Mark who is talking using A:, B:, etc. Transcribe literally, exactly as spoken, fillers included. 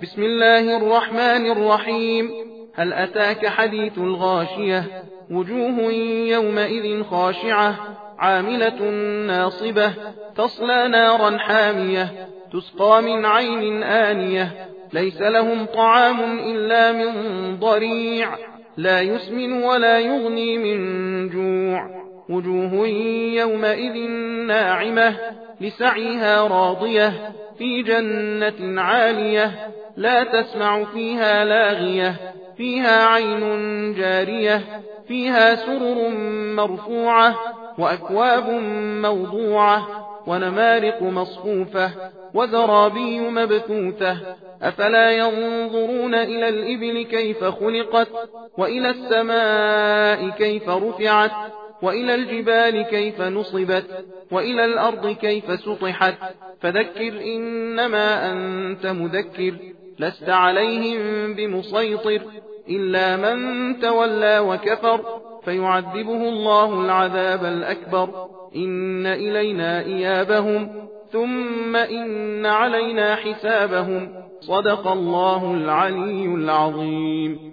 A: بسم الله الرحمن الرحيم. هل أتاك حديث الغاشية؟ وجوه يومئذ خاشعة عاملة ناصبة تصلى نارا حامية تسقى من عين آنية ليس لهم طعام إلا من ضريع لا يسمن ولا يغني من جوع. وجوه يومئذ ناعمة لسعيها راضية في جنة عالية لا تسمع فيها لاغية فيها عين جارية فيها سرر مرفوعة وأكواب موضوعة ونمارق مصفوفة وزرابي مبثوثة. أفلا ينظرون إلى الإبل كيف خلقت وإلى السماء كيف رفعت وإلى الجبال كيف نصبت وإلى الأرض كيف سطحت. فذكر إنما أنت مذكر لست عليهم بمسيطر إلا من تولى وكفر فيعذبه الله العذاب الأكبر. إن إلينا إيابهم ثم إن علينا حسابهم. صدق الله العلي العظيم.